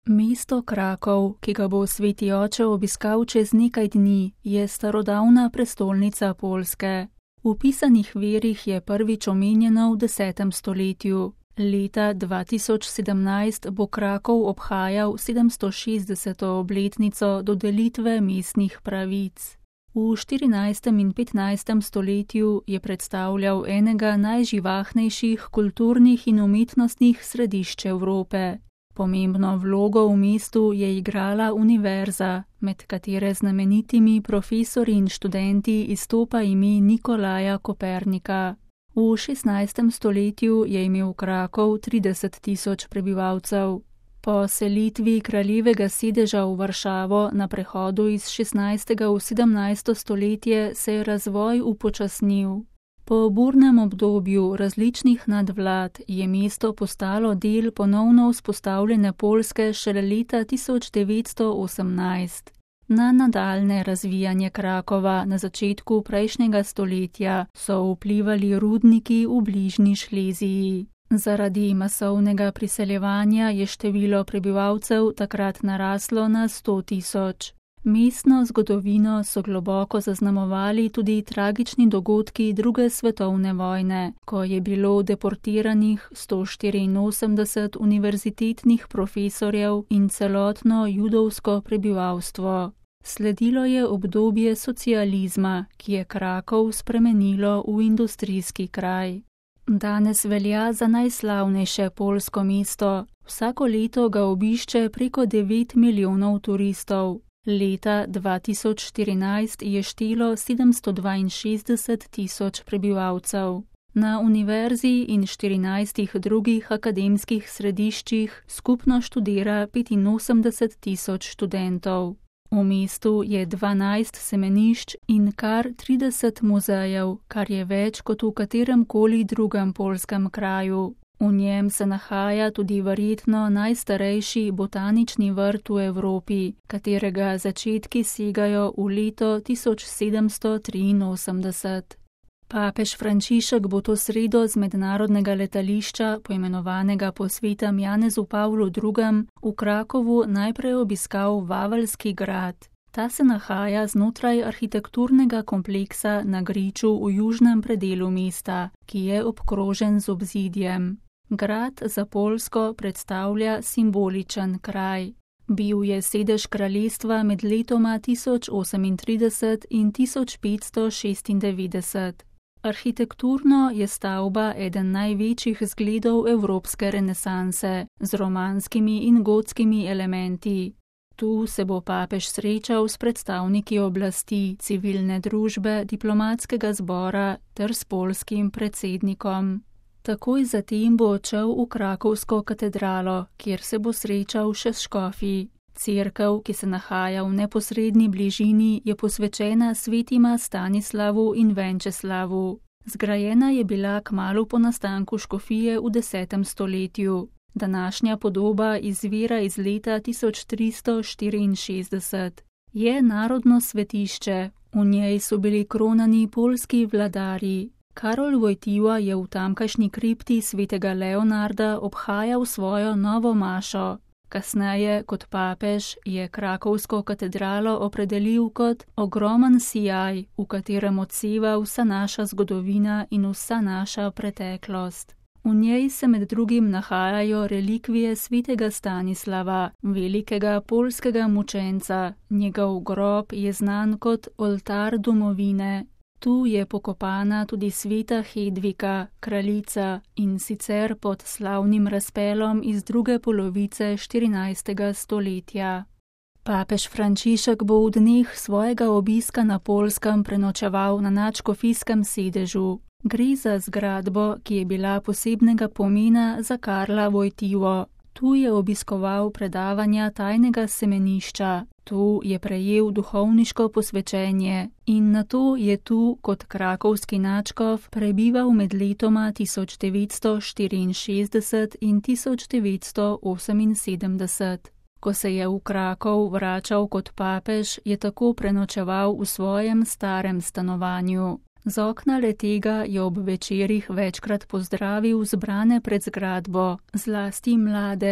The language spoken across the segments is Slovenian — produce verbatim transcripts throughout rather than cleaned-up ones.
Mesto Krakov, ki ga bo sveti oče obiskal čez nekaj dni, je starodavna prestolnica Poljske. V pisanih virih je prvič omenjeno v desetem stoletju. Leta dva tisoč sedemnajst bo Krakov obhajal sedemstošestdeseto obletnico dodelitve mestnih pravic. V štirinajstem in petnajstem stoletju je predstavljal enega najživahnejših kulturnih in umetnostnih središč Evrope. Pomembno vlogo v mestu je igrala univerza, med katere znamenitimi profesorji in študenti izstopa ime Nikolaja Kopernika. V šestnajstem stoletju je imel Krakov trideset tisoč prebivalcev. Po selitvi kraljevega sedeža v Varšavo na prehodu iz šestnajstega v sedemnajsto stoletje se je razvoj upočasnil. Po burnem obdobju različnih nadvlad je mesto postalo del ponovno vzpostavljene Poljske šele leta tisoč devetsto osemnajst. Na nadaljnje razvijanje Krakova na začetku prejšnjega stoletja so vplivali rudniki v bližnji Šleziji. Zaradi masovnega priseljevanja je število prebivalcev takrat naraslo na sto tisoč. Mestno zgodovino so globoko zaznamovali tudi tragični dogodki druge svetovne vojne, ko je bilo deportiranih sto štiriinosemdeset univerzitetnih profesorjev in celotno judovsko prebivalstvo. Sledilo je obdobje socializma, ki je Krakov spremenilo v industrijski kraj. Danes velja za najslavnejše poljsko mesto. Vsako leto ga obišče preko devet milijonov turistov. Leta dva tisoč štirinajst je štelo sedemsto dvainšestdeset tisoč prebivalcev. Na univerzi in štirinajstih drugih akademskih središčih skupno študira petinosemdeset tisoč študentov. V mestu je dvanajst semenišč in kar trideset muzejev, kar je več kot v katerem koli drugem poljskem kraju. V njem se nahaja tudi verjetno najstarejši botanični vrt v Evropi, katerega začetki segajo v leto tisoč sedemsto triinosemdeset. Papež Frančišek bo to sredo z mednarodnega letališča, poimenovanega po svetem Janezu Pavlu drugem, v Krakovu najprej obiskal Vaveljski grad. Ta se nahaja znotraj arhitekturnega kompleksa na griču v južnem predelu mesta, ki je obkrožen z obzidjem. Grad za Poljsko predstavlja simboličen kraj. Bil je sedež kraljestva med letoma tisoč osemintrideset in tisoč petsto šestindevetdeset. Arhitekturno je stavba eden največjih zgledov evropske renesanse, z romanskimi in gotskimi elementi. Tu se bo papež srečal s predstavniki oblasti, civilne družbe, diplomatskega zbora ter s poljskim predsednikom. Takoj zatem bo odšel v Krakovsko katedralo, kjer se bo srečal še s škofi. Cerkev, ki se nahaja v neposredni bližini, je posvečena svetima Stanislavu in Venčeslavu. Zgrajena je bila kmalu po nastanku škofije v desetem stoletju. Današnja podoba izvira iz leta tisoč tristo štiriinšestdeset. Je narodno svetišče, v njej so bili kronani poljski vladarji. Karol Wojtyła je v tamkajšnji kripti svetega Leonarda obhajal svojo novo mašo. Kasneje, kot papež, je Krakovsko katedralo opredelil kot ogromen sijaj, v katerem odseva vsa naša zgodovina in vsa naša preteklost. V njej se med drugim nahajajo relikvije svetega Stanislava, velikega poljskega mučenca. Njegov grob je znan kot oltar domovine. Tu je pokopana tudi sveta Hedvika, kraljica, in sicer pod slavnim razpelom iz druge polovice štirinajstega stoletja. Papež Frančišek bo v dneh svojega obiska na Poljskem prenočeval na nadškofijskem sedežu. Gre za zgradbo, ki je bila posebnega pomena za Karla Wojtyło. Tu je obiskoval predavanja tajnega semenišča. Tu je prejel duhovniško posvečenje in nato je tu kot krakovski nadškof prebival med letoma tisoč devetsto štiriinšestdeset in tisoč devetsto oseminsedemdeset. Ko se je v Krakov vračal kot papež, je tako prenočeval v svojem starem stanovanju. Z okna le-tega je ob večerih večkrat pozdravil zbrane pred zgradbo, zlasti mlade.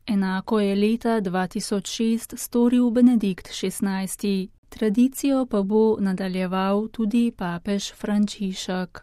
Enako je leta dva tisoč šest storil Benedikt šestnajsti. Tradicijo pa bo nadaljeval tudi papež Frančišek.